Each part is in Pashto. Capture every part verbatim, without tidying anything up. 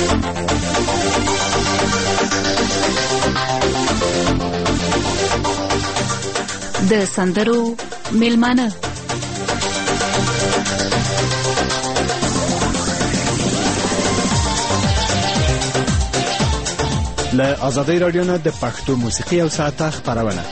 د سندرو میلمانه له آزادۍ رادیو نه د پښتو موسیقي او ساعته خبرونه.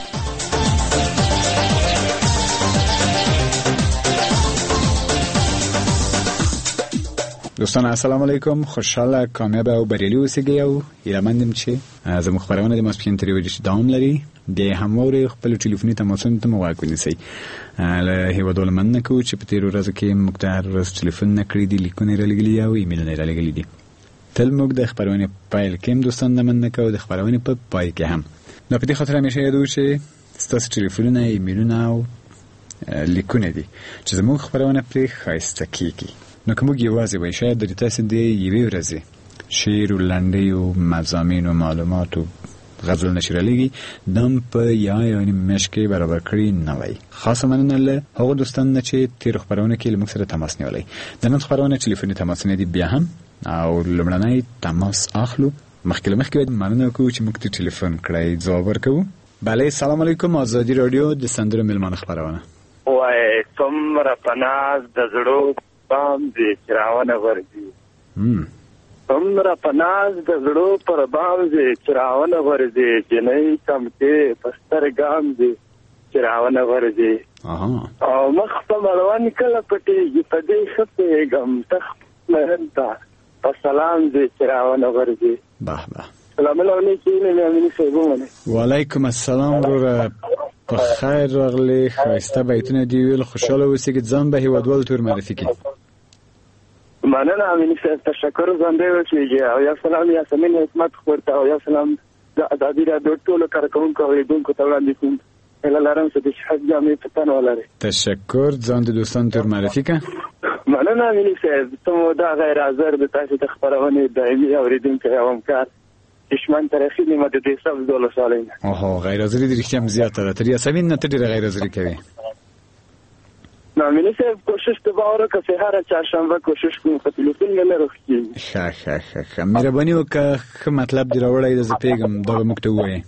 دوستان السلام علیکم، خوشحاله کامیاب او بریالي اوسئ او هیله‌مندم چې زموږ خبرونه د ماسپښین تر یوې بجې دوام لري. بیا همواره خپل ټلیفوني تماسونو ته مو غوږ ونیسئ. له هیوادوالو مننه کوو چې په تېرو ورځو کې موږ ته هر ورځ ټلیفونونه کړي دي، لیکونه یې رالېږلي او ایمیلونه یې رالېږلي دي. تل موږ د خبرونې په پیل کې هم دوستان نه مننه کوو، د خبرونې په پای کې هم. دا په دې خاطر همیشه یاد وو چې ستاسو ټلیفونونه، ایمیلونه او لیکونه دي چې زموږ خبرونه پرې ښایسته کېږي. نو که موږ یوازې وای شاید د تاسو د یوې ورځې شعر و لنډۍ و مضامین و معلومات و غزل نشر لګي دم په یا یا نیم میاشت کې برابر کړی نه وای. خاصه مننه له هغو دوستانو نه چې تیر خبرونه کې له موږ سره تماس نیولی. د نن خبرونه ټلیفوني تماسونه دي بیا هم او لومړنی تماس اخلو. مخکې له مخکې باید مننه وکړو چې موږ ته ټلیفون کړی، ځواب ورکوو. بله، سلام علیکم، آزادي رادیو د سندرو میلمانه خبرونه. وای څومره په ناز د زړو بام دې چراونه ورځي، څومره په ناز د زړو پر بام دې چراونه ورځي، جنۍ کم کې پستر ګام دې چراونه ورځي. او مخ په مړوند کله پټېږي، په دې ښه پوهېږم تخت مهنته په سلام دې چراونه ورځي. به به، سلام علیکم. وعلیکم السلام وروره، په خیر راغلی. ښایسته بیتونه دې ویل، خوشحاله اوسئ. ځان به هیوادوالو ته ور معرفي کړي. مننه امین صاحب، تشکر. ځان دې وشيږي او یا سلام یاسمین حکمت خورته او یا سلام د آزادي رادیو ټولو کارکونکو او لیدونکو ته وړاندې کوم. هله لرم چې د شهادت جامې په تن ولري. تشکر. ځان دې دوستانو ته ور معرفي کړه. مننه امین صاحب، ته دا غیر حاضر د تاسو د خبرونې دایمي اوریدونکی او همکار دشمن تاریخي نیمه د دې سبز دوله سالین. اوه، غیر حاضري د رښتیا هم زیاته ده. تر یاسمین نه ته ډېره غیر حاضري کوي. نو امین صاحب کوشش ته باور وکړه چې هره چهارشنبه کوشش کوم خو تلیفون مې نه روښتي. ښه ښه ښه ښه مهرباني وکړه، ښه مطلب دې راوړی دی، زه پوهېږم دا به موږ ته ووایې.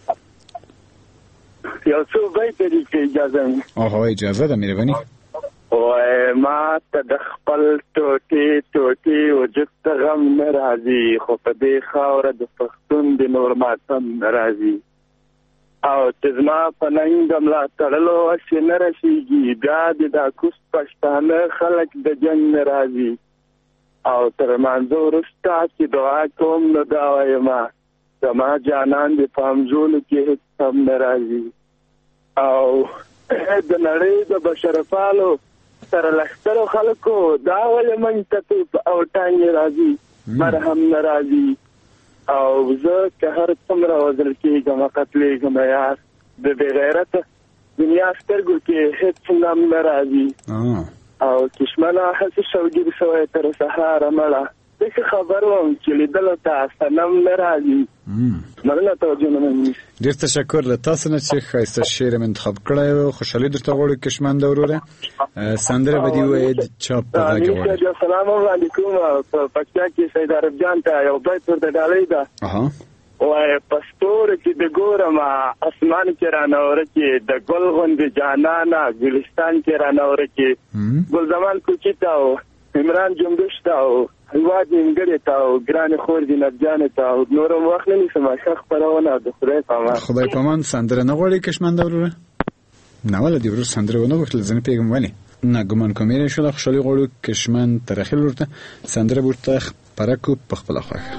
یو څو بیته دي که اجازه مې. اوهو، اجازه ده، مهرباني. وای ما ته د خپل ټوټې ټوټې وجود ته غم نه راځي، خو په دې خاوره د پښتون د نور ماتم نه راځي. او چې زما په ننګ ملا تړلو هسې نه رسېږي، بیا د دا کوس پښتانه خلک د جنګ نه راځي. او تر لمانځه وروسته چې دعا کوم نو دا وایمه زما جانان د پامزولو کې هېڅ هم نه راځي. او د نړۍ د بشرپالو سره لښکرو خلکو دا ولې موږ ته توپ او ټانګې راځي، مرهم نه راځي. او زه که هر څومره وژل کېږم قتلېږم یار، د بې غیرته دنیا سترګو کې هېڅ نم نه راځي. او کشمنه هسې شوګیر شوی تر سهاره مړه، داسې خبر وم چې لیدلو ته صنم نه راځي. مننه توجه نه مني. ډېر تشکر له تاسو نه چې ښایسته شعر مې انتخاب کړی و. خوشحالي درته غواړو کشمنده وروره. سندره به دې ووایې د چا په غږ کې غواړې؟ سلام وړاندې کوم. په پکتیا کې سید عرب جان ته یو بیت ورته ډالۍ ده. وایي په ستوره کې د ګورمه، اسمان کې رانه ورکې، د ګل غوندې جانانه ګلستان کې رانه ورکې، ګل زمان کوچي ته او عمران جنبش ته او هیواد نیمګړې ته او ګرانې خور زینب جانې ته او نور هم وخت نه نیسم. ښه خپرونه د خدای په امان. خدای په امان. سندره نه غواړې کشمنده وروره؟ نه ولې دې ورور سندره ونه غوښتله؟ زه نه پوهېږم ولې. نه ګمان کوم یې شوله. خوشحالي غواړو کشمن ترخیل ورته سندره به ورته خپره کړو په خپله خوښه.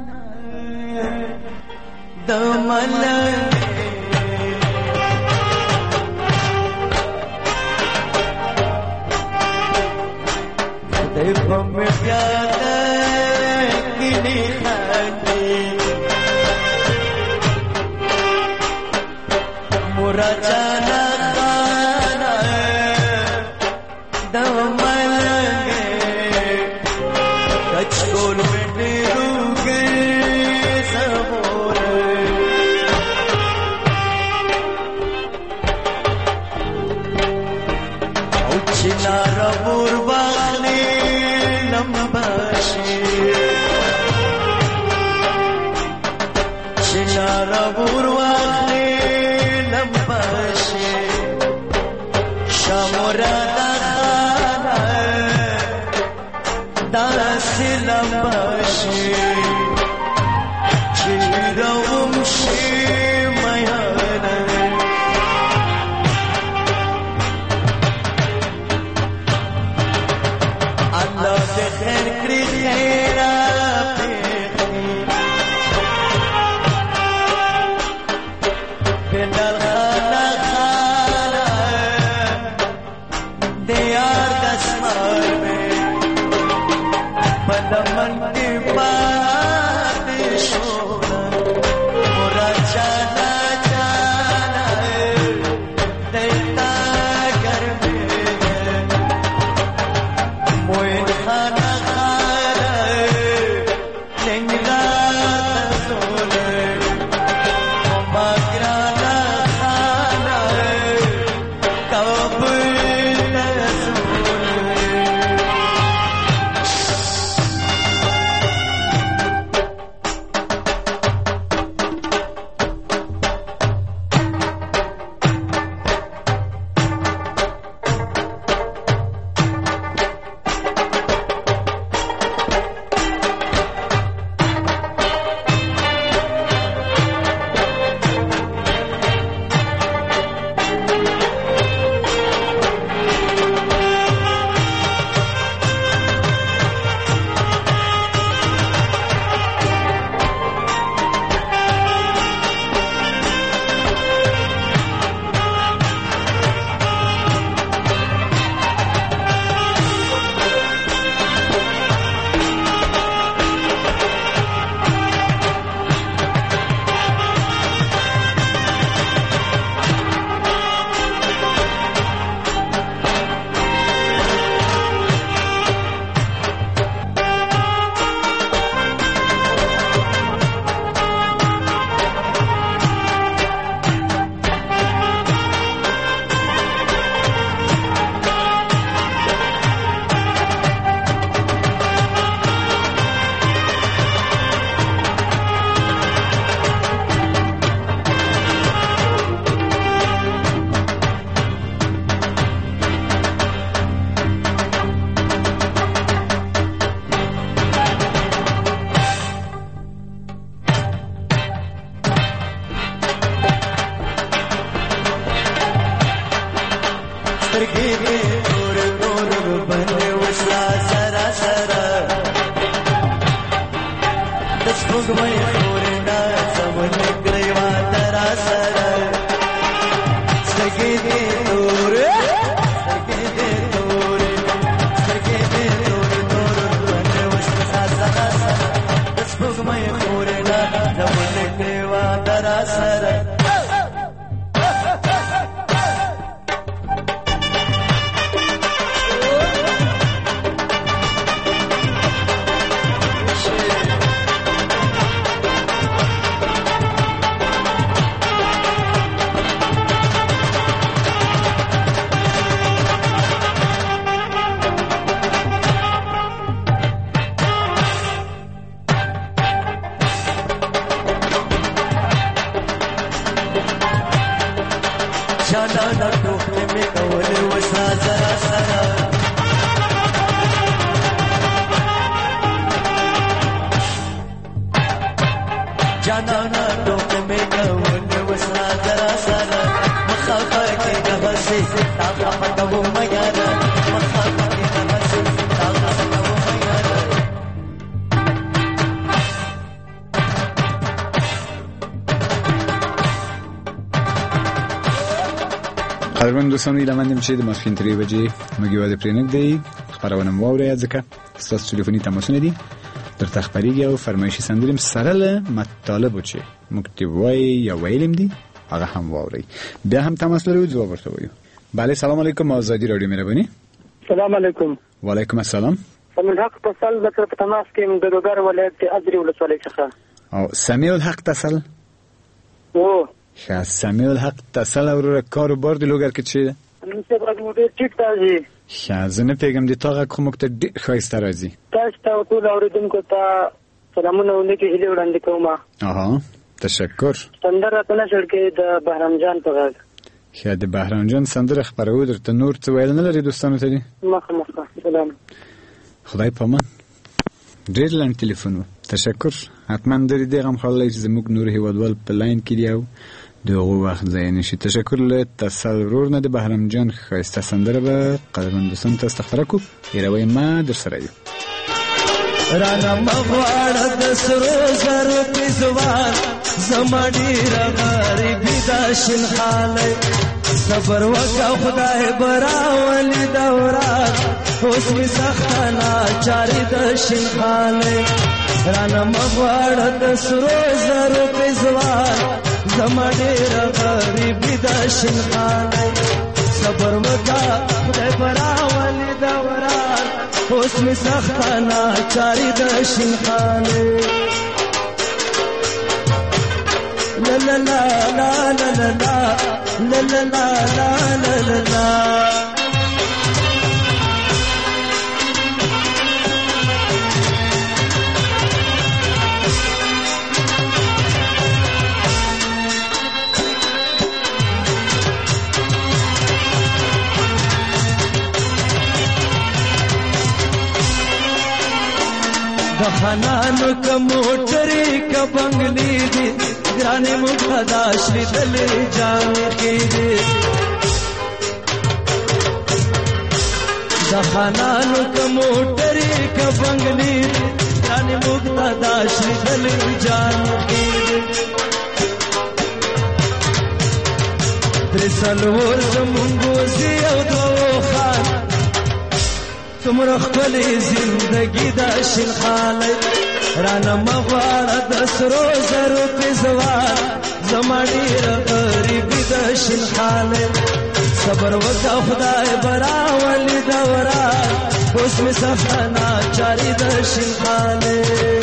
د ملک خدای په مې پیاده کینې خاندي، مراد جانا خانا د ملک کچکول مې روګې سبور او چې لار ور باغلي لمباشي باشی چی روم شی میانه الله دې خیر کړي خیرات پندل خانه خانه دیار دشمار میں پدمن کی بات شونا مورا جانا جانا دیتا گھر میں موین خانہ خانہ لنگلا تسولے مماگرانا خانہ کابل قدرمن دوستان ایله مندم چې د ماسپښین ترې بجې موږ یوازې پرې نږدې خپرونه مو واورئ ځکه ستاسو تلیفوني تماسونه دي درته خپرېږي او فرمایشي سندرې هم سره له مطالبو چې موږ دې وایي یا ویلیم دي هغه هم واورئ. بیا هم تماس لرو ځواب ورته وایو. بله سلام علیکم آزادی رادیو مهرباني. سلام علیکم. وعلیکم السلام. سمیع الحق تصل د په تماس کې د دوګر ولایت ازري ولسوالۍ څخه. او سمیع الحق تصل. او ښه سمیع الحق تصل او کاروبار د لوګر کې چی ده؟ نن څه باندې مو ډېر ټیک راځي. ښه زه نه پوهېږم د تا غږ خو موږ ته ډېر ښایسته راځي. تاسو ته او ټولو اورېدونکو ته سلامونه او نیکې هیلې وړاندې کوم. اها تشکر. سندره په نشر کې د بهرام جان په غږ. ښه د بهرام جان سندره خپرو درته نور څه ویل نه لري دوستانو ته دي؟ مخه مخه سلام. خدای پامان. ډېر لنډ ټلیفون و. تشکر. حتما د دې غم خلای چې زموږ نور هیوادوال په لاین کې دی او دغه وخت ځای نشي. تشکر له تصور نه د بهرام جان ښایسته سندره به قدرمن دوستان تاسو ته خبره کو هیروي ما در سره یو. رانا مغواړه د سرو زرو پېزوان زما ډېره غریبي دا شین حالی صبر وکړه خدای به راولي دوران اوس مې سخته ناچاري د شین حالی رانا مغواړه د سرو زرو پېزوان زما ډېره غریبي دا شین حالی صبر وکړه خدای به راولي دوران اوس می سخته ناچاري د شین حالې لا لا لا لا لا لا لا لا لا لا لا لا لا د خانانو که موټرې که بنګلې دي ګرانې مقتدا شلیدلې جامې کې دي د خانانو که موټرې که بنګلې دي ګرانې مقتدا شلیدلې جامې کې دي درې څلور زمونږ وزي او دوه خان تمره خپلې زندګي دا شین حالی رانه مغواړه د سرو زرو پېزوان زما ډېره غریبي د شین حالی صبر وکړه خدای به راولي دوران اوس مې سخته ناچاري د شین حالی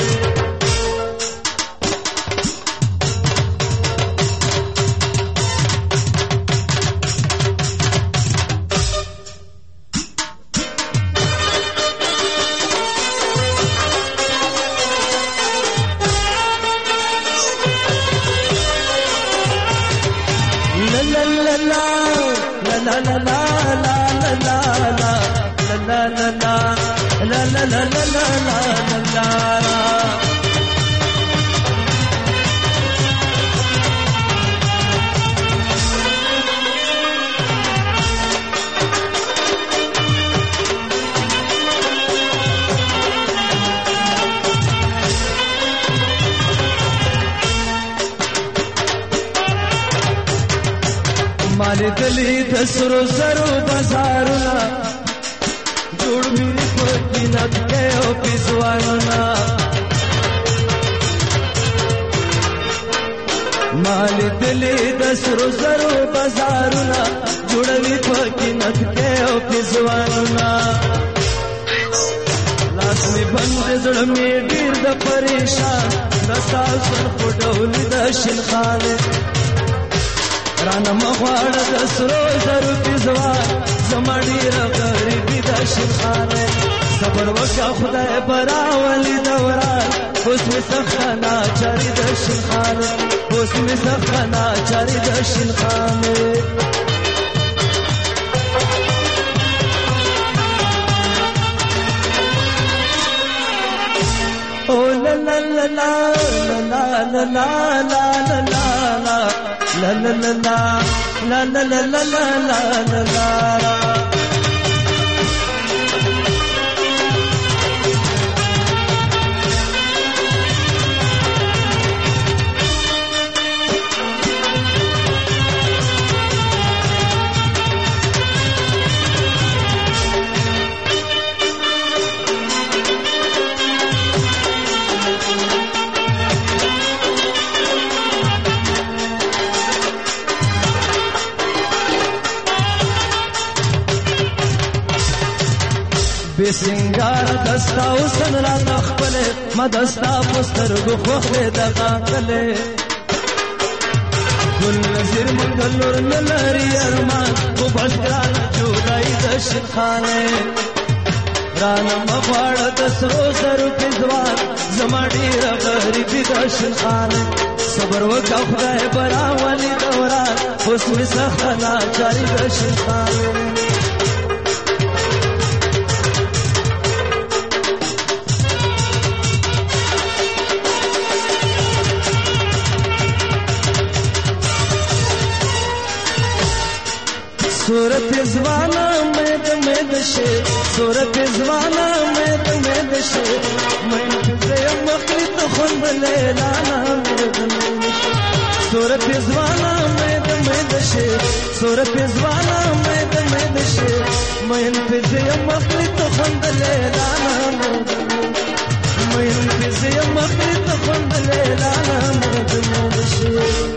مالی دلی د سرو زرو بازارونه جوړ مې په قیمت کې او پیسوانونه مالی دلی د سرو زرو بازارونه جوړ مې په قیمت کې او پیسوانونه لاس مې بند زړه مې ډېر د پریشان نستا سر په ډول د شین خاله رانه مغواړه د سرو زرو پېزوان زما ډېره غریبي د شین حالی صبر وکړه خدای به راولي دوران اوس مې سخته ناچاري د شین حالی اوس مې سخته ناچاري د شین حالی او لا لا لا لا لا لا لا لا لا La la la la la la la la la la la la بے سنگار دستا حسن را تخپلے ما دستا پسترگو خوخلے دقا کلے گل نظیر منگلور نلاری ارمان کو بشگران جولائی دشن خانے رانا مغوار دسرو سرو پزوان زمانی را غریبی دشن خانے صبر وکا خدای برا والی دوران حسن سخنا جاری دشن خانے صورت زوانا مید مید شي مین پزه مخلط خوند لیلانا مید مید شي صورت زوانا مید مید شي صورت زوانا مید مید شي مین پزه مخلط خوند لیلانا مید مید مین پزه مخلط خوند لیلانا مید مید شي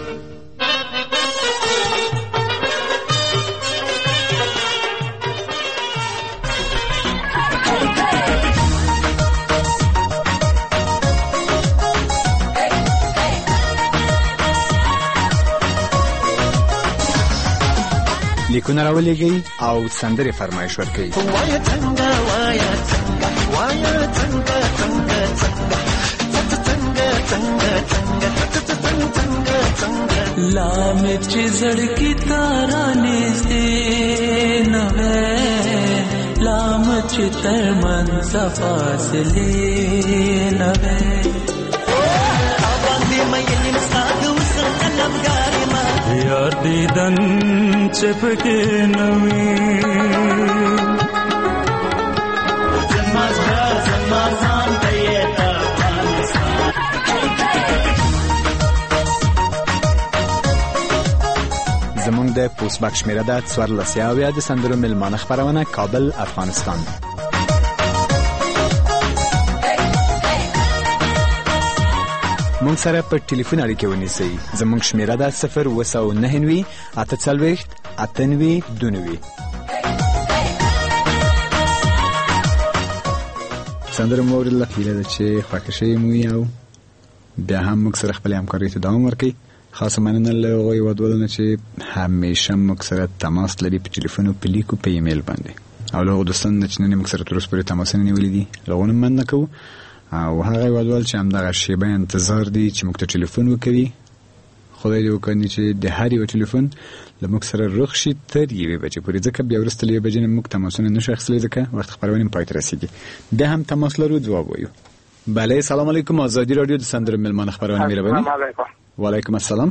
لیکونه راولېږئ او سندرې فرمایش ورکوئ. وایا څنګه وایا څنګه وایا څنګه څنګه څنګه څنګه څنګه څنګه څنګه لا مې چې زړګي تارانې دې نه لا مې چې تر منځ فاصلې نه باندې مې انسان وسر کلمګارې ما یار دیدن چپکې نوې زما زړه زما ځان ته یې ته زمونږ د پوسټ باکس شمېره ده څوارلس اویا د سندرو میلمانه خپرونه کابل افغانستان. مونږ سره په ټلیفون اړیکې ونیسئ. زمونږ شمېره ده صفر اوه سوه نهه نوي اته څلوېښت اته نوي دوه نوي. سندره مو اورېدله، هیله ده چې خوښه شوې مو وي او بیا هم موږ سره خپلې همکارۍ ته دوام ورکوئ. خاصه مننه له هغو هېوادوالو نه چې همیشه موږ سره تماس لري په ټلیفون او په لیک او په ایمیل باندې، او له هغو دوستانو نه چې نن یې موږ سره تر اوسه پورې تماسونه نیولي دي له هغو نه مننه کوو، او هغه هېوادوال چې همدغه شیبه انتظار دي چې موږ ته ټلیفون وکوي، خدای دې وکړي چې د هر یو ټلیفون له موږ سره روغ شي تر یوې بجې پورې، ځکه بیا وروسته له یوې بجې نه موږ تماسونه نشو اخیستلی ځکه وخت خپرونې پای ته رسېږي. بیا هم تماس لرو، ځواب وایو. بله، سلام علیکم. آزادي راډیو د سندرو میلمانه خپرونه مهرباني. وعلیکم السلام.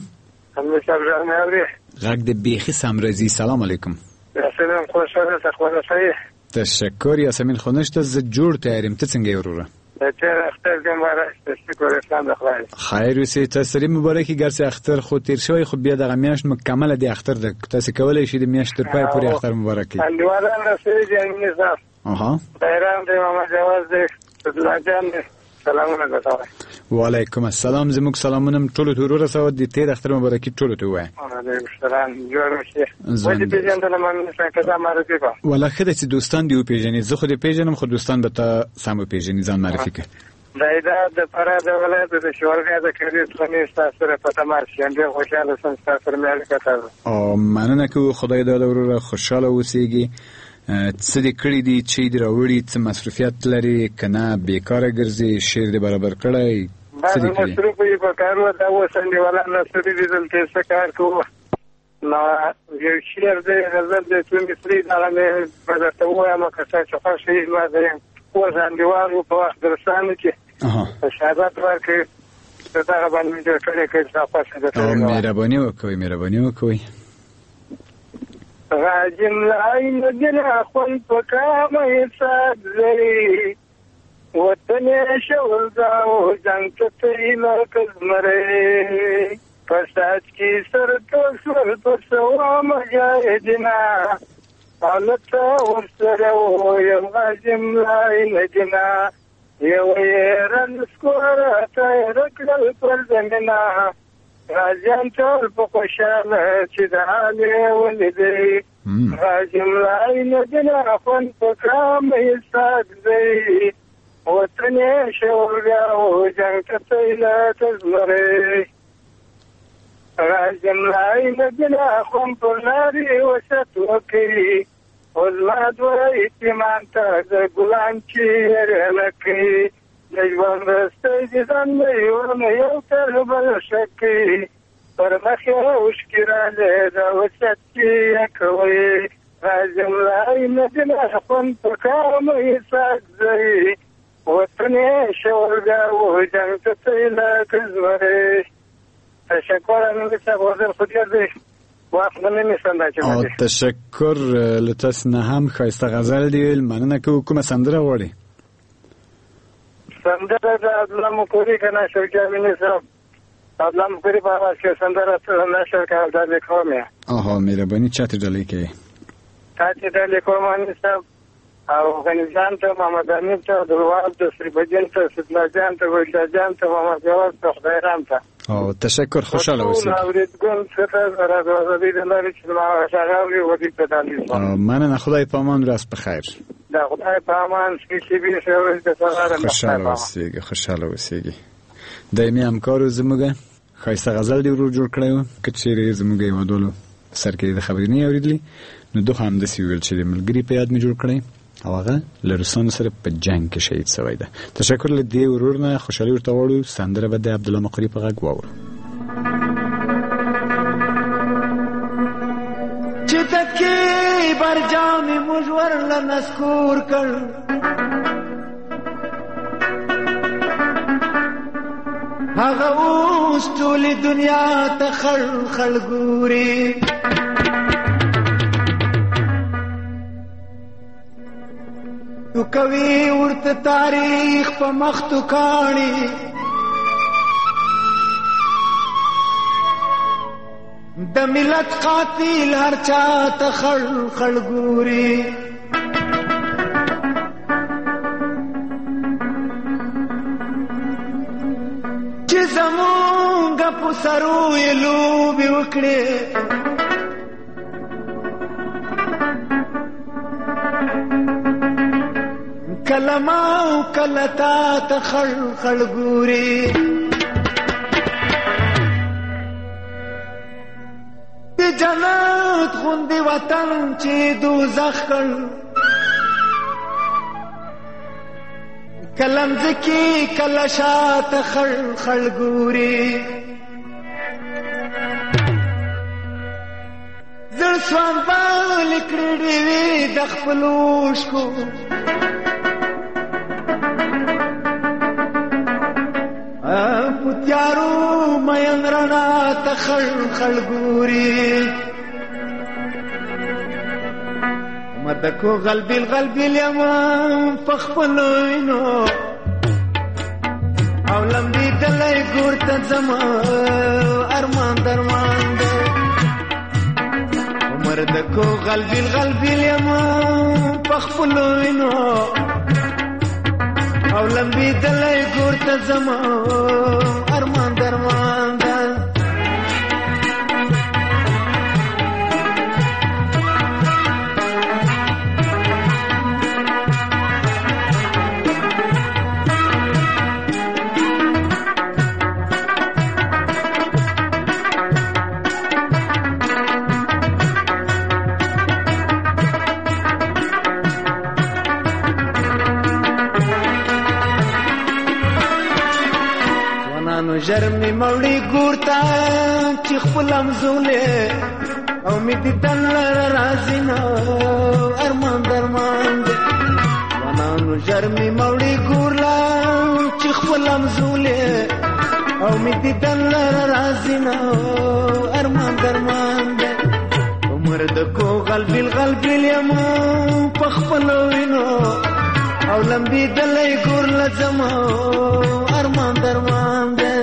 غږ د بیخي سمرزي. سلام علیکم. سلام، خوشحاله تخوانه صحیح. تشکر یاسمین خونشته. زه جوړ تیاریم. ته څنګه یې وروره؟ بچه‌ر اختر مبارک. تشکر اسلام بخیر. خیر اوسې. تاسو مبارکي ګرځي. اختر خو تیر شوی، خو بیا دغه میاشت مکمله دی اختر ده. تاسو کولای شئ د میاشت تر پای پورې اختر مبارکي. انډیوالان رسېږي جنګي صاحب. اها. بایرام دې ماما جواز دې الله جان دې سلامونه غواړم. وعلیکم السلام. زموږ سلامونه ټولو ته ورسوه. د تیر اختر مبارکي ټولو ته وایي. وعلیکم السلام. جوړ شئ. ولې پیژندل من څنګه دا معرفي کو؟ ولا خدای چې دوستان دی پیژنې، زه خو دې پیژنم، خو دوستان به ته سم پیژنې، ځان معرفي کړه. دا د فراه د ولایت د شوالګا د کړي څونی تاسو سره په تماس یم. ډېر خوشاله سم تاسو سره مې اړیکه تاسو. او مننه کوم. خدای دې وروره خوشاله اوسېږي. څه دې کړی دي، چې دې راوړي، څه مصروفیت لري کنه، بیکاره ګرځي، شیر دې برابر کړی، څه دې کړی؟ مصروف یې په کار و دا اوس انډیوالان راسره دي دلته څه کار کوو. نو یو شیر دې غزل دې څو مصري دغه مې به درته ووایم که څه چې خوښ یې ما زه یم اوس انډیوال و په وخت درستانو کې شهادت ورکړي دغه باندې مې جوړ کړی که څه خوښه درته مهرباني وکوئ مهرباني وکوئ. راجم لای نجنا خوند پکامه ساد لري وطن شول داو جنگ تطری مرکز مره پساج کی سر تو سر تو سوا مجاہدنا حالتا ورسرو یم راجم لای نجنا یو ایران سکورتا رکل پر زمنا راجم ټول په خوشاله چې د حالې ولیدئ راجم لای نجنا خوند په کامه ساد دی وطن شوریا و جنگ تطیلا تزمره راجم لای نجنا خوند پر لاری وسط وکي وزماد و اتمان تا د ګلان چې رلکي د ژوند رسته دي ځان یو یو تر بل شکي پر مخې اوښکې راغلې دا وسط کې کوي راجم لای نجنا خوند په کامه ساد دی وطن شورگا و جنگ تطیلا کزمره. تشکر انوی صاحب حضر خودیار دی وخت نه نیستم دا چې او تشکر له تاسو نه هم ښایسته غزل دی ویل. مننه کوو. کومه سندره غواړئ؟ سندره د عبدالله مقوري که نه شوقي امیني صاحب عبدالله مقوري په آواز کې سندره نشر کړل دا لیکوم یې. آها مهرباني چاته ډالۍ کوي؟ تاسې دا لیکوم امیني صاحب او غني جان ته محمد امین ته عبدالوهاب ته سریبدین ته سدلا جان ته ویدا جان ته محمد جواد ته خدای رام ته. او تشکر. خوشحاله اوسئ. اوریدګل څه راځي د لارې چې ما شغاوي ودی په دالي. مننه. خدای په امان. راست بخیر. دا خدای په امان سپیڅلې به شوی د سره. خوشحاله اوسئ. خوشحاله اوسئ. دایمي همکارو زموږه ښایسته غزل دی ورو جوړ کړی و. که چیرې زموږ هېوادوالو سر کې د خبرې نه اورېدلې نو دوه همداسې ویل چې د ملګري په یاد مې جوړ کړی او هغه له روسانو سره په جنګ کې شهید شوی ده. تشکر له دې ورور نه. خوشحالي ورته غواړو. سندره به د عبدالله مقري په غږ واورو. چې تکي برجام مجور لنسکور کړ هغه اوس ټولې دنیا ته خړ خړ ګوري تو کوي ورته تاریخ په مخ تو کاڼي د ملت قاتل هر چا ته خړ خړ ګوري چې زمونږ په سرو یې لوبې وکړې کله ما او کله تا ته خړ خړ ګوري د جنت غوندې وطن چې دوزخ کړ کله مځکې کله شاته خړ خړ ګوري زړه سوانبال کړي ډېوې د خپلو اوښکو پتیارو مین رڼا ته خړ خړ ګوري مدکو غلبیل غلبیل یم په خپلو وینو او لمبېدلی ګور ته ځمه ارمان درمان دی مردکو غلبیل غلبیل یم په خپلو وینو او لمبېدلی ګور ته ځمه ارمان درمان ده جرمی موڑی گورتا چی خپلم زوله او می دیدن لر رازینا ارمان درمان ده ونانو جرمی موڑی گورلا چی خپلم زوله او می دیدن لر رازینا ارمان درمان ده مردکو غلبیل غلبیل یمو پخپلو وینو او لمبی دلی گور لزمو ارمان درمان ده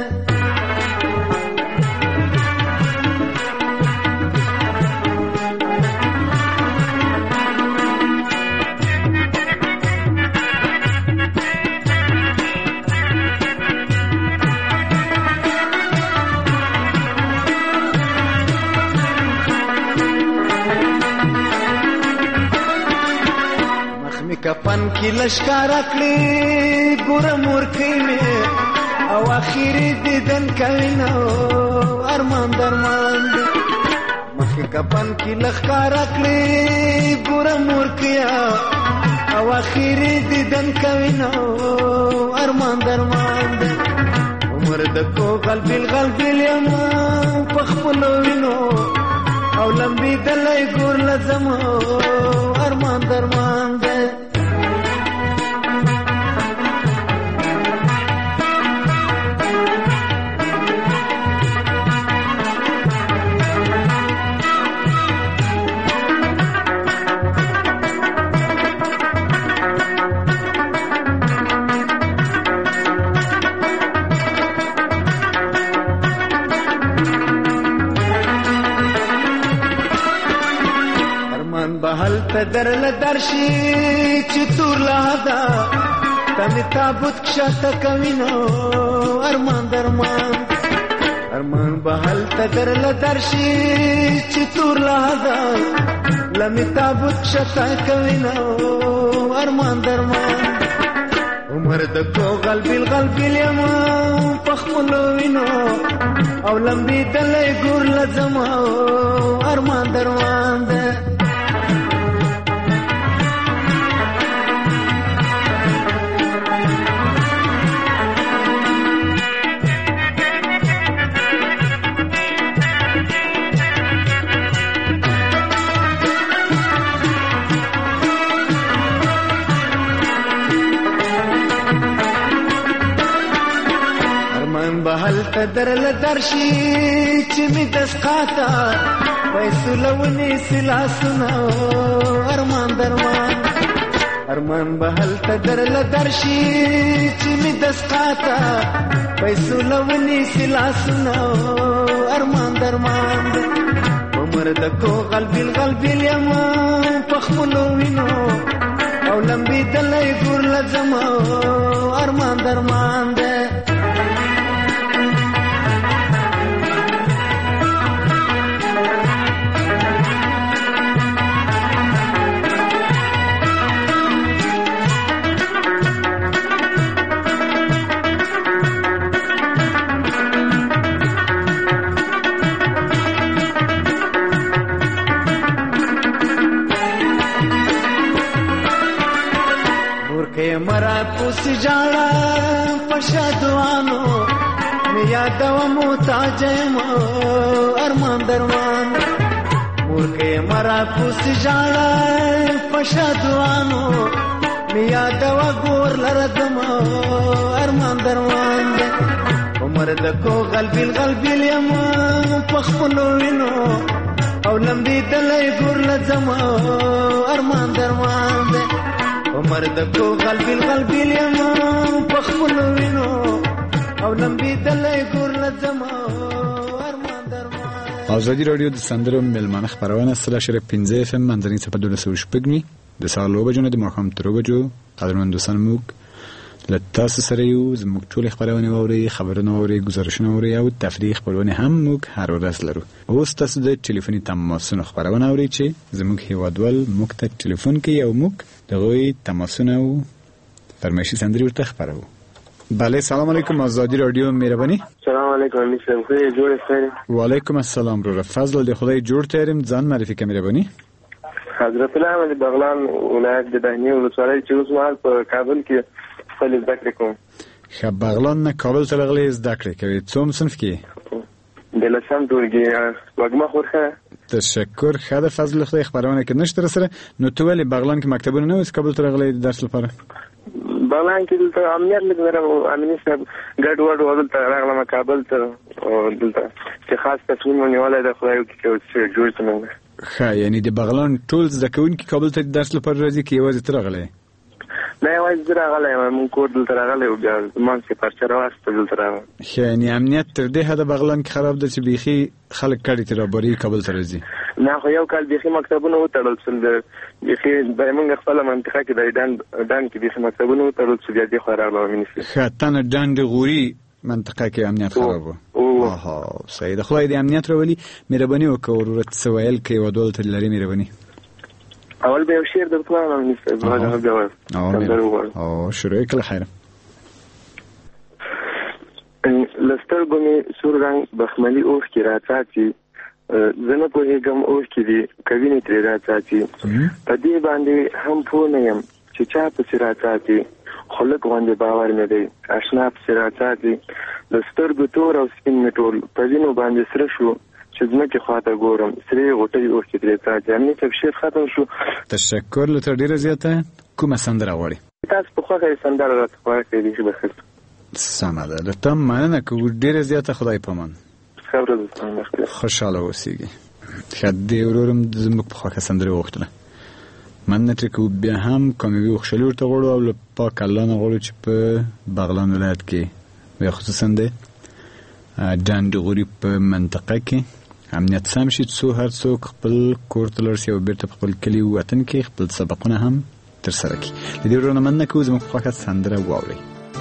کپن کی لشکار اکلی گورا مورکی میں او آخری دیدن کوینو ارمان درمان دی مخی کپن کی لشکار اکلی گورا مورکیا او آخری دیدن کوینو ارمان درمان دی عمر دکو غلبیل غلبیل یما پخپلو وینو او لمبی دلی گور لزمو ارمان درمان دی هلته درله درشي چې تور لهدا تمې تابوت کښته کوي نو ارمان درمان ارمان به هلته درله درشي چې تور لهدا لمې تابوت کښته کوي نو ارمان درمان عمر د کو غلبیل غلبیل یم په خپلو وینو او لمبېدلی ګور له ځمه ارمان درمان ده هلته درله درشي چې مې دسقاته پیسو لونیسي لاسونه ارمان درمان ارمان به هلته درله درشي چې مې دسقاته پیسو لونیسي لاسونه ارمان درمان عمر د کو غلبیل غلبیل یم په خپلو وینو او لمبېدلی ګور له ځمه ارمان درمان ده مرا پوسی جانا پشدوانو می یادو محتاجم ارمان درمان مورکه مرا پوسی جانا پشدوانو می یادو گور لردم ارمان درمان عمر دکو غلبیل غلبیل یم پخپلو وینو او لمبېدلی ګور لځم ارمان درمان عمر دکو غلبیل غلبیل یم پخپلو وینو او لمبېدلی ګور لځم ارمان درمان. ازادي رادیو د سندرو ملمانه خبرونه سره شر پنځه اف ام منځنی صفه دولسو شپږنی د سالو بجونه د ماښام تر بجو قدرمن دوستان موږ لتاسو سره یو زموږ ټول خبرونه ووري خبرونه ووري گزارشونه ووري او تفریح خبرونه هم موږ هر ورځ لرو. اوس تاسو د ټلیفوني تماسونه خبرونه اوري چې زموږ هیوادوال موږ ته ټلیفون کوي او موږ دغه تماسونه او فرمایشي سندري ورته خبرو. بله سلام علیکم ازادی رادیو مهربانی. سلام علیکم میشم خیلی جوړ خیر. و علیکم السلام برو فضل د خدای جوړ تیرم ځان معرفي کوم مهربانی. حضرت الله احمد بغلان ولایت د دهنی ولسوالۍ چې اوس مهال په کابل کې خپل زده کړې کوم. ښه بغلان نه کابل ته راغلې زده کړې کوي. څوم صنف کې؟ د لسم ټولګي وږمه خورخه. تشکر. ښه د فضل خدای خبرونه کې نشته سره نو ته ولې بغلان کې مکتبونه نه اوس کابل ته راغلې درس لپاره؟ بغلان کې دلته امنیت لږ لرم امنیت صاحب ګډ وډ دلته راغلم کابل ته او دلته چې خاص تصمیم ونیولی د خدای وکړي چې اوس جوړ څنګه. ښه یعنی د بغلان ټول زده کوونکي کابل ته درس لپاره راځي که یوازې ته راغلی؟ نه یوازې زه راغلی یم مونږ کور دلته راغلی و بیا زما چې پرچه راواخېسته دلته راغلم. ښه یعنې امنیت تر دې حده بغلان کې خراب ده چې بیخي خلک کډې ته راباري کابل ته راځي؟ نه خو یو کال بیخي مکتبونه وتړل شول د بیخي د مونږ خپله منطقه کې د ډنډ ډنډ کې بیخي مکتبونه وتړل شول بیا دې خوا راغلم امنیت. ښه تنه ډنډ غوري منطقه کې امنیت خراب و. آها صحیح ده. خدای دې امنیت راولي. مهرباني وکړه ورورت څه ویل که هیوادوالو ته لرې مهرباني. اول به یو شعر درته وایم امنیت. او شروع کړه خیره. له سترګو مې سور رنګ بخملي اوښکې راڅاڅي زه نه پوهېږم اوښکې دي که وینې ترې راڅاڅي په دې باندې هم پوه نه یم چې چا پسې راڅاڅي خو لږ غوندې باور مې دی اشنا پسې راڅاڅي د سترګو تور او سپین مې ټول په وینو باندې سره شو چې ځمکې خواته ګورم سرې غوټۍ اوښکې ترې څاڅي. امنیت صاحب شعر ختم شو. تشکر. له تا ډېره زیاته کومه سندره غواړې؟ تاسو په خوښه یې سندره راته غواړئ که بیخي به ښه سمه ده. له تا مننه کوو ډېره زیاته. خدای پامان. ښه ورځ. خوشحاله اوسېږي. ښه دې ورورم زموږ په خوښه سندرې وغوښتله. مننه ترې کوو. بیا هم کامیابي وخښلي ورته غواړو او له پاک الله نه غواړو چې په بغلان ولایت کې بیا خصوصا د ډنډ غوري په منطقه کې امنیت سم شي څو هر څوک خپل کور ته لاړ شي او بیرته په خپل کلي وطن کې خپل سبقونه هم ترسره کړي. د دې ورونه مننه کوو. زموږ خوښه سندره واورئ.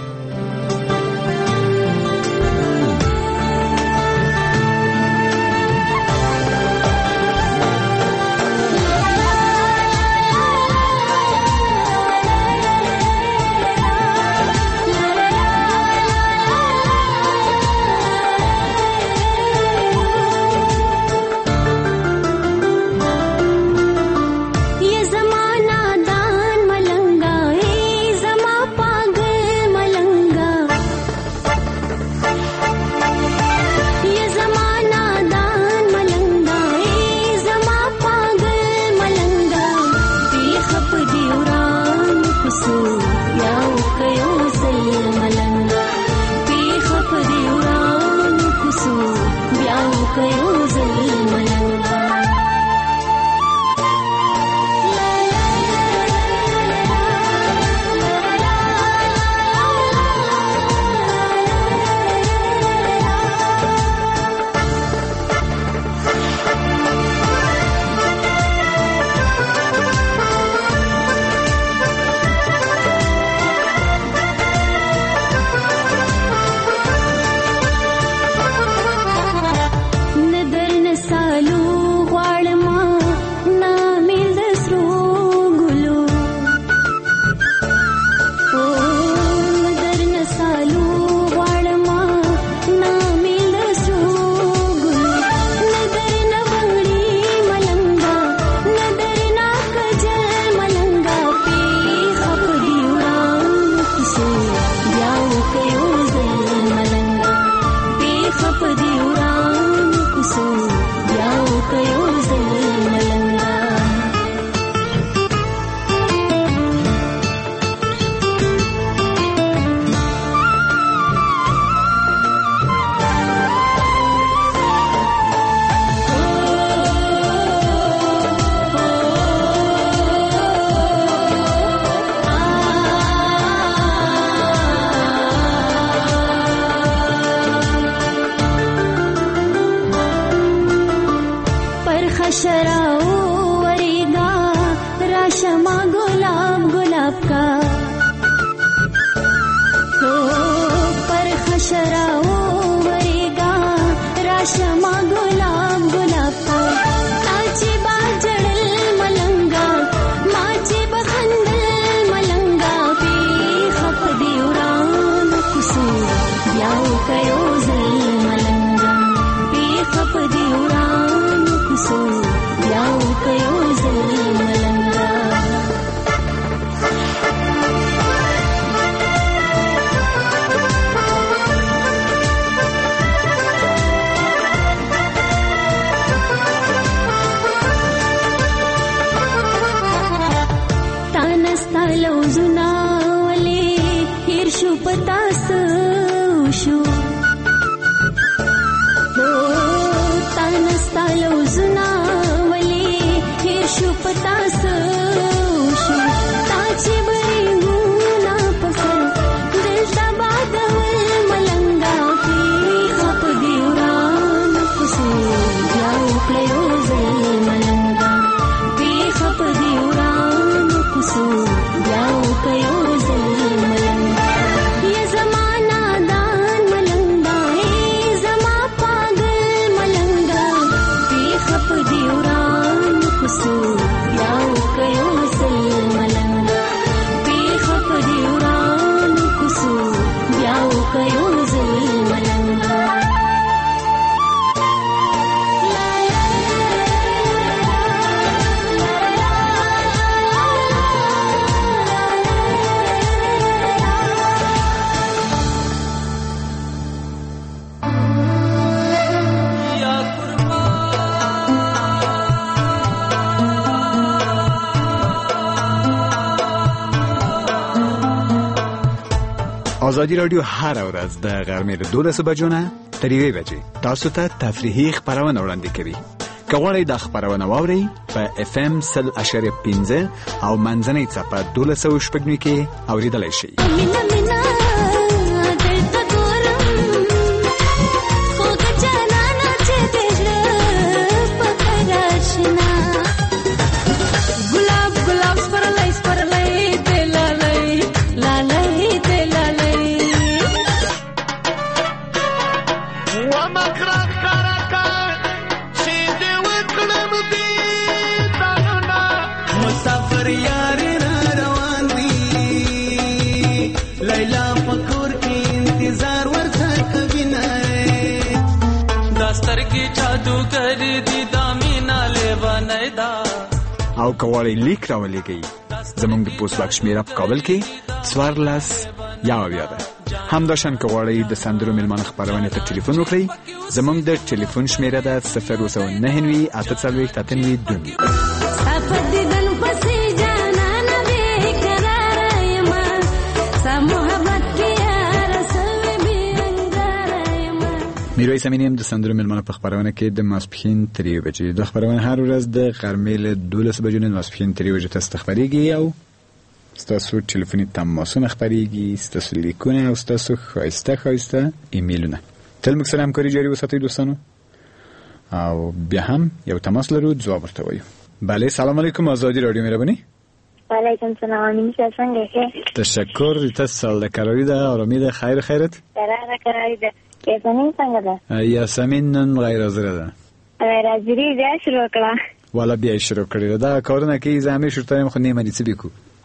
آزادی رادیو هر ورځ د غرمې له دولسو بجو نه تر یوې بجې تاسو ته تفریحي خپرونه وړاندې کوي. که غواړئ دا خپرونه واورئ په اف ام سل اشاریه پنځه او منځنۍ څپه دولس سوه شپږ نوي کې اورېدلی شئ. و مکره کرکا چې دې وکړم دې دانونه مسافر یاري را روان دي لیلا پکور کې انتظار ورته کوي نه داستر کې جادوګر دي دامینا لیوانه دا او کوالي لیک راولېږئ زموږ د پوسټ باکس شمیره په کابل کې څوارلس یو بیا ده همداشان که غواړئ د سندرو میلمانه خپرونې ته ټلیفون وکړئ زموږ د ټلیفون شمیره ده صفر اووه سوه نهه نوي اته څلوېښت اته نوي دوه نوي میرویس امینی هم د سندرو میلمانه په خپرونه کې د ماسپښین تر یوې بجې د خپرونه هر ورځ د غرمې له دولسو بجو نه د ماسپښین تر یوې بجې تاسو ته خپرېږي او ستاسو ټلیفوني تماسونه خپرېږي ستاسو لیکونه او ستاسو ښایسته ښایسته ایمیلونه تل موږ سره همکاري جاري وساتئ دوستانو او بیا هم یو تماس لرو ځواب ورته وایو بله سلام علیکم آزادی رادیو مهربانی وعلیکم سلام امین صاحب څنګه یې تشکر تاسو سال د کراری ده آرامی ده خیر خیرت قراره کراری ده یاسمین څنګه ده یاسمین نن غیر حاضره ده غیر حاضري بیا شروع کړه والا بیا شروع کړې ده دا کارونه کوي زه همیشه ورته وایم خو نیمه دې څه بکو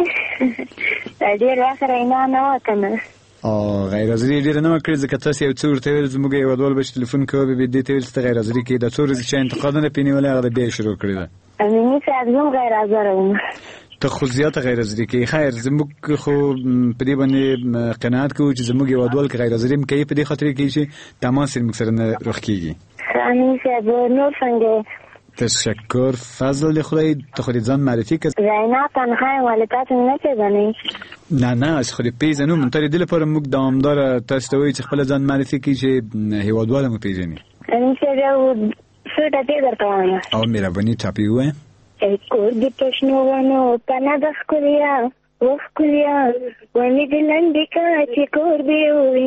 ډېر وخت راینا نه وه که نه غیر حاضري ډېره نه وه کړې ځکه تاسو یو څه ورته ویل زموږ هېوادوال به چې ټلیفون کوه بیا دې ته ویل چې ته غیر حاضري کوي دا څو ورځې چې انتقادونه پې نیولې هغه د بیا شروع کړې ده امیني صاحب زه هم غیر حاضره وم ته خو زیاته غیر حاضري کوي خیر زموږ خو په دې باندې قناعت کوو چې زموږ هېوادوال که غیر حاضري هم کوي په دې خاطر کوي چې تماس یې موږ سره نه روښ کېږي امین صاحب نور څنګه تشکر فضل دی خدای ته خو دې ځان معرفي کړه زینا تنها یم ولې تاسو نه پېژنئ نه نه زه خو دې پېژنو منتر دې لپاره موږ دوامداره تاسو ته وایو چې خپله ځان معرفي کړي چې هېوادواله مو پېژني امین صاحب یو څه ټپې درته وایم او مهرباني ټاپې ووایه ای کور د پښنو ونو پناه د ښکلیا و ښکلیا ونې دې لنډې که چې کور دې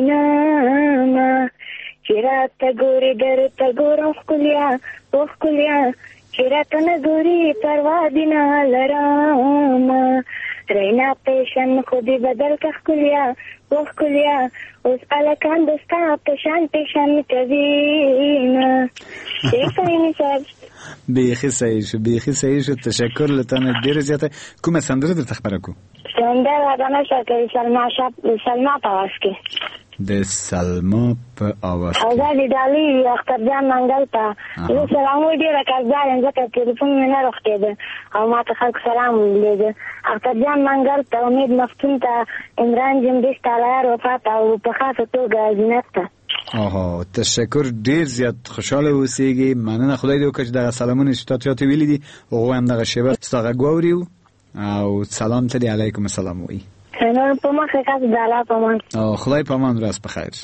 ووینمه چې راته ګورې درته ګورم ښکلیا و ښکلیا چې راته نه ګورې پروا دې نه لرمه رینا پیشن خو دې بدل که ښکلیا و ښکلیا اوس هلکان د ستا په شان پیشن کوینه ډېر صحیح صاحب بیخي صحیح شو بیخي صحیح شو تشکر له تا نه ډېره زیاته کومه سندره درته خپره کړو سندره دا نشه کوي سلما شپ سلما په اواز کې د سلما په اواز او دا د ډالۍ اخترجان منګل ته زه سلام وایي ډېره قرضدار یم ځکه تلیفون مې نه روښ کېده او ما ته خلکو سلام ولیده اخترجان منګل ته امید مفتون ته عمران جمدیش تالار وفات او په خاصه توګه زینت ته آها تشکر ډیر زیات خوشاله اوسېږي مننه خدای دې وکړي چې دغه سلامونه چې تاسو ته ویلي دي هغه هم دغه شیبه ستاسو غوړیو او سلام ته علیکم السلام وی نور په مخه کاس دالا په مان او خدای په مان راس په خیر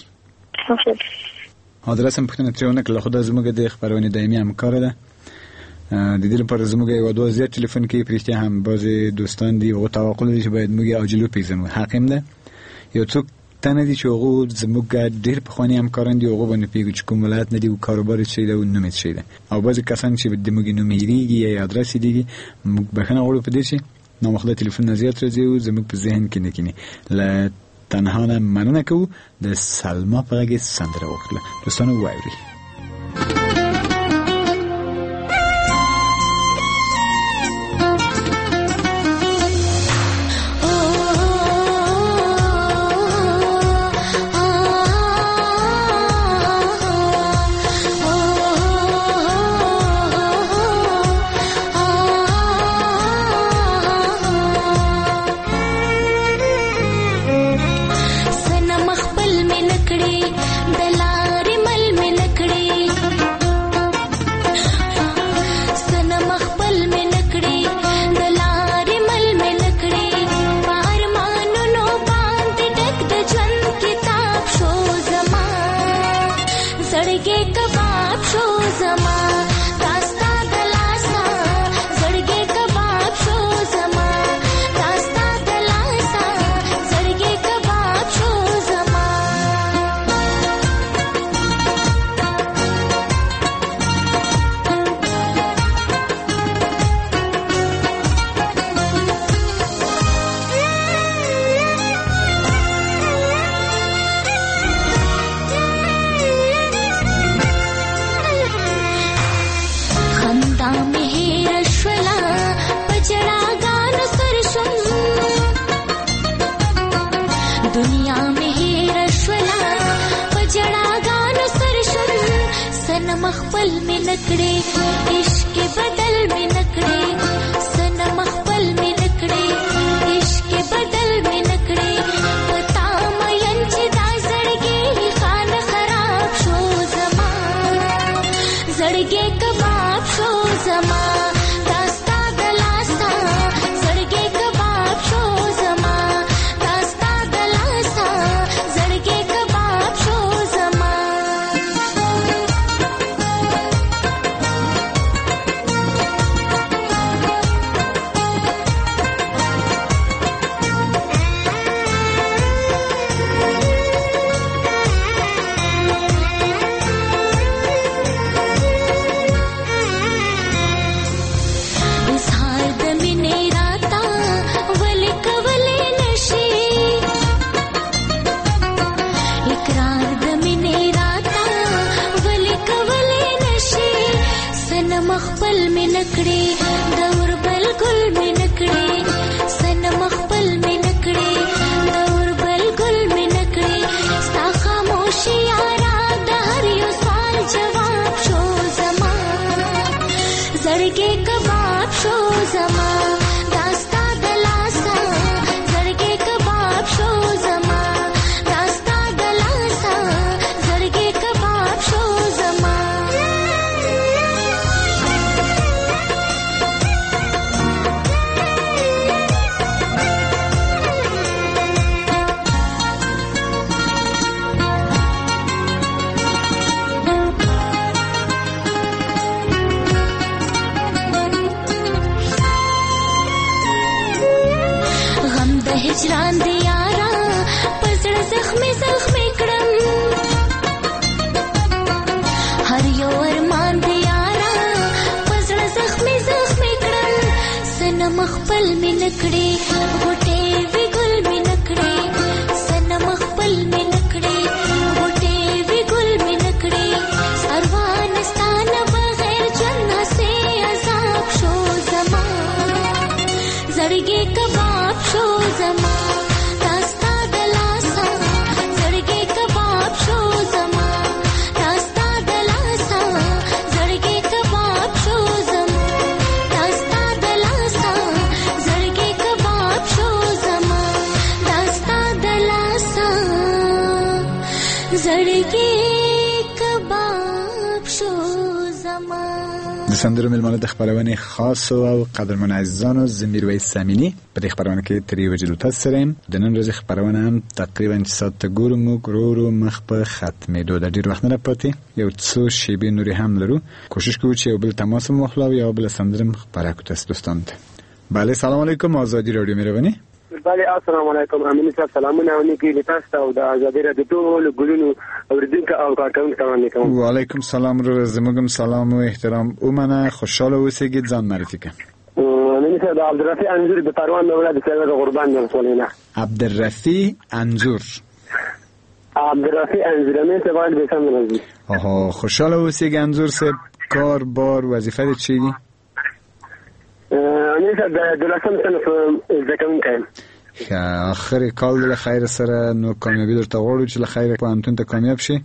آدرس هم پښتنه ترونه کله خدای زموږ د خبرونه دایمي همکار ده د دې لپاره زموږ یو دوه زیات ټلیفون کې پرېشته هم بعضي دوستان دي او توقع لري چې باید موږ عاجلو پیژنو حقیم ده یو څوک تنه دي چې هغه زموږ ډېر پخوانی همکاران دي هغه باندې پیږي چې کوم ولایت نه دي او کاروبار شي دا نوم شي ده او بعضي کسان چې د موږ نوم هېریږي یا ادرس دي موږ بخنه غوړو په دې شي نو مخله ټلیفون زیات راځي او زموږ په ذهن کې نه کینی ل تنها نه مننه کوو د سلما په غږ سندره وکړه دوستانو وایي सनम खपल में नकड़े इश्क बदल में नकड़े सनम खपल में नकड़े इश्क बदल में नकड़े पता मयन चिदा जड़गे खान खराब शो जमा जड़गे कबाब शो जमा दास्ता दलासा जड़गे कबाब शो जमा दास्ता दलासा जड़गे कबाब शो जमा इजहार दमिने राता वले कवले नशे इकरार दमिने राता वले कवले नशे सनम खपल में नकड़े दौर बल गुल में नकड़े सनम खपल में नकड़े दौर बल गुल में नकड़े स्ता खामोशी यारा दहर यो सवाल जवाब शो जमा जड़गे कबाब शो जमा दास्ता दलासा जड़गे कबाब शो जमा दास्ता दलासा जड़गे कबाब शो जमा गम द हिजरान दे यारा पसड़ जख्मी जख्मी कड़म हर यो अरमान दे यारा पसड़ जख्मी जख्मी कड़म सनम खपल में नकड़े गोटे भी गुल में नकड़े सनम खपल में नकड़े गोटे भी गुल में नकड़े सरवानस्तान बगैर जन्ना से अजाब शो जमा जड़गे कबाब शो जमा दास्ता दलासा जड़गे कबाब शो जमा दास्ता दलासा जड़गे कबाब शो जमा दास्ता दलासा जड़गे कबाब शो जमा दास्ता दलासा जड़गे कबाब शो जमा د سندرو مېلمانه د خپرونې خاصو او قدرمن عزیزانو زه میرویس سامینی په دې خپرونه کې تر یوې بجې تاسو سره یم. د نن ورځې خپرونه هم تقریبا چې ساعت ته ګورو موږ ورو ورو مخ په ختمېدو ده. ډېر وخت نه پاتې یو څو شیبې نورې هم لرو. کوشش کوو چې یو بل تماس مو واخلو یا بله سندره هم خپره کړو تاسو دوستانو ته. بله سلام علیکم آزادی رادیو مهرباني. بله السلام علیکم امین صاحب سلامونه او نیکی لتاست او د آزادی رادیو ټول ګلونو اوریدونکو او کارکونکو ته وعلیکم وعلیکم سلام رو زموږم سلام او احترام ومنه خوشاله اوسئ ځان معرفي کړئ. امین صاحب عبدالرفیع انزور د پروان اولاد سره قربان یم سولینه عبدالرفیع انزور عبدالرفیع انزور امین صاحب باید بسم راځي. آها خوشاله اوسئ انزور صاحب. کار بار وظیفه چی دی؟ امین صاحب د دولسم صنف زده کوونکی یم. ښه آخر کال د خیر سره نو کامیابی درته غواړو چې له خیره پوهنتون ته کامیاب شي.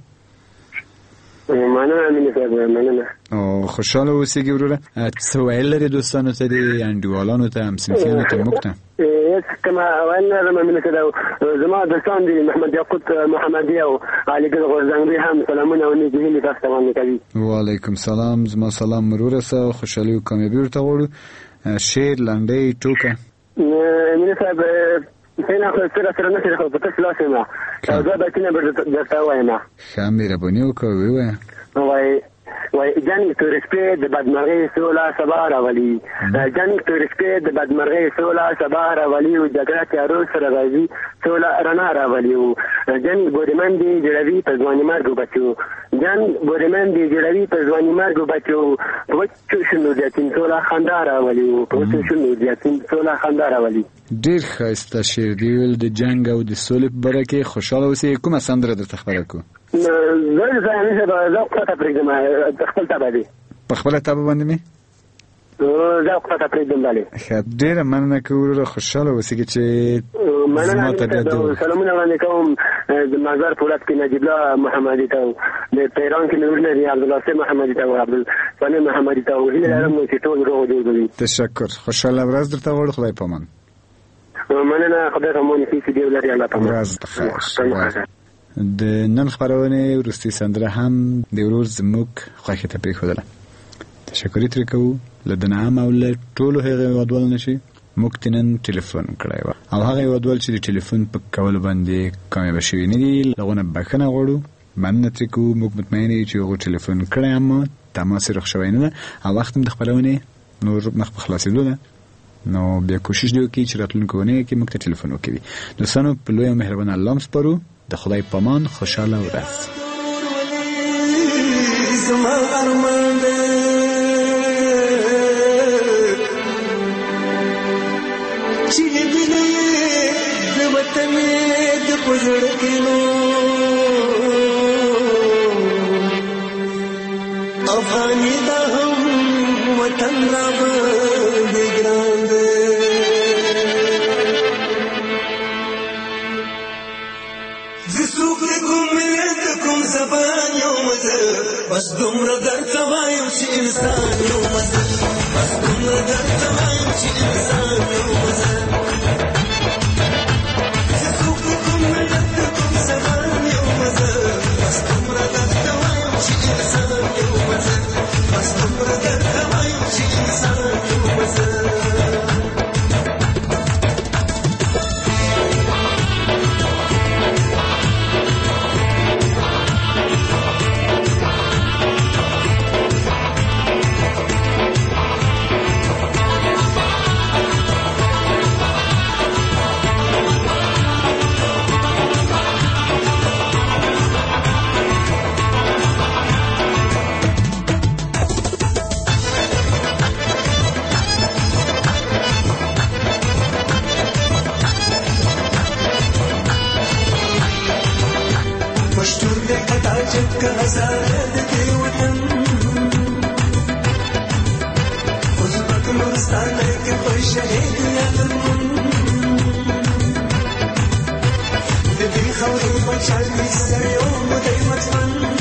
مننه امین صاحب مننه. او خوشاله اوسئ وروره. څه ویل لري دوستانو ته دي انډیوالانو ته همصنفیانو ته موږ ته؟ هیڅ کما ویل نه لرم امین صاحب. زما دوستان دي محمد یاقوت محمدي او علي ګل غورځنګي هم سلامونه او نیکي هیلې تاسو ته وړاندې کوي. وعلیکم سلام. زما سلام وروره سره خوشحالي او کامیابي ورته غواړو. شعر لنډۍ ټوکه امین صاحب څنګه خو سره سره نه سره خو په تاسو لاس ما دا به څنګه درته وایم. ښه مهرباني وکړه ووایه. وای وای جنګ تو رسپې د بدمرغي سولا سبا راولي جنګ تو رسپې د بدمرغي سولا سبا راولي او جګړه تیارو سره راځي سولا رڼا راولي او جنګ بورمن دي جوړوي په ځواني مرګ بچو جنګ بورمن دي جوړوي په ځواني مرګ بچو وچو شنو ځاتین سولا خندا راولي او وچو شنو ځاتین سولا خندا راولي. ډیر ښایسته شعر دی ویل د جنګ او د سولې په باره کې. خوشحاله اوسئ. کومه سندره درته خپره کړو؟ زه زه نه زه خپل ته پرېږدم خپل ته باندې په خپل ته باندې مې زه خو ته پرېږدم ډالۍ. ډېره مننه کوو، خوشحاله اوسېږي چې مننه ته سلامونه وړاندې کوم د مزار پولاد کې نجیب الله محمدي ته، د تهران کې نور لري عبدالله محمدي ته او عبدالفني محمدي ته، هیله لرم چې ټول روغ جوړ وي. تشکر، خوشحاله ورځ درته غواړو. خدای پامان. مننه، خدای پامان کې دې ولري. الله پامان. ورځ بخیر. د نن خبرونه وروستي سندره هم د ورور زموږ خوښه ته پریښودله. تشکر ترې کوو له د نعم او له ټولو هغه وادوال نشي موږ تنن ټلیفون کړی و او هغه وادوال چې د ټلیفون په کول باندې کامیاب شوی نه دي لغونه بخنه غواړو. مننه ترې کوو. موږ مطمئن یو چې هغه ټلیفون کړی اما تماس رخ شوی نه ده او وخت د خبرونه نور مخ په خلاصېدو ده. نو بیا کوشش دی وکړي چې راتلونکو ونه کې موږ ته ټلیفون وکړي. دوستانو په لوی او مهربان الله سپارو. د خدای پامان. خوشاله ورځ. زما ارمان دې چې دې د وطن د پزړ کې نو افغاني دا هم وطن را باندې ګران دې زسوک کوم ملت کوم زبان یو مزه بس دومره درته وایم چې انسان یو مزه بس دومره درته وایم چې انسان یو مزه زسوک کوم ملت کوم زبان یو مزه بس دومره درته وایم چې انسان یو مزه بس دومره درته وایم چې انسان یو مزه का हज़ार के वतन उज़्बेक नूरस्तान के कोई शहीद यादन दे खौरी बचाली सरियो मुदई वतन